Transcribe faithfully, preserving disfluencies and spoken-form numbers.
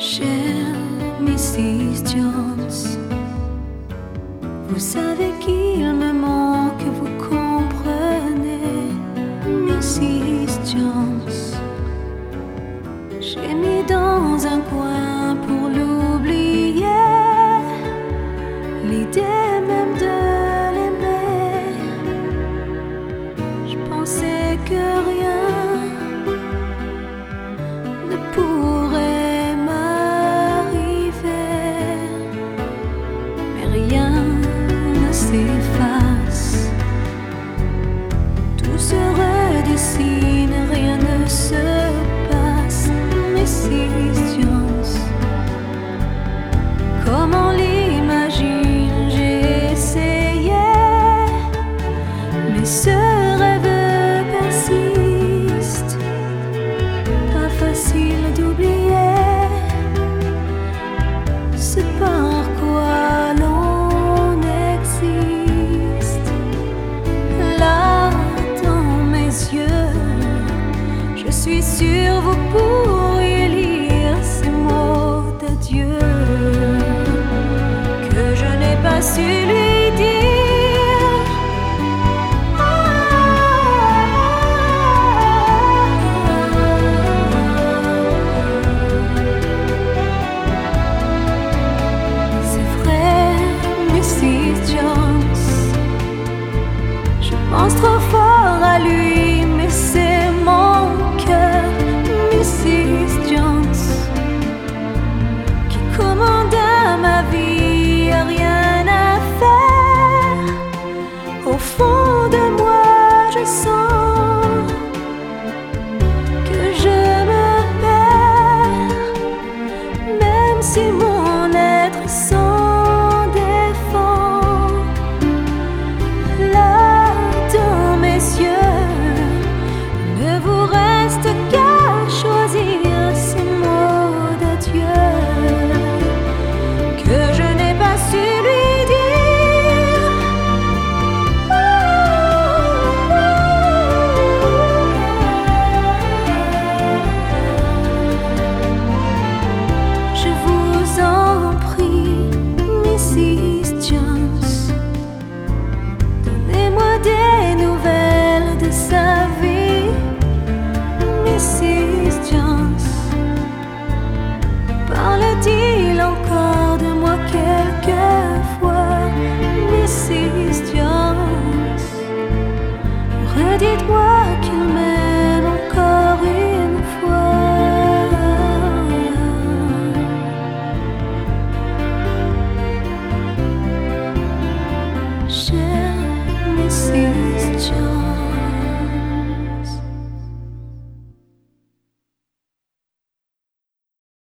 Chère missus Jones, vous savez qu'il me manque, vous comprenez, missus Jones. J'ai mis dans un coin pour l'oublier, l'idée même de l'aimer. Je pensais que rien ne pourrait m'arriver, mais rien ne s'efface, tout se redessine, rien ne se passe. missus Jones, comme on l'imagine, j'ai essayé, mais ce rêve persiste, pas facile d'oublier ce par quoi l'on existe. Là, dans mes yeux, je suis sûre vous pourriez lire ces mots d'adieu que je n'ai pas su lire.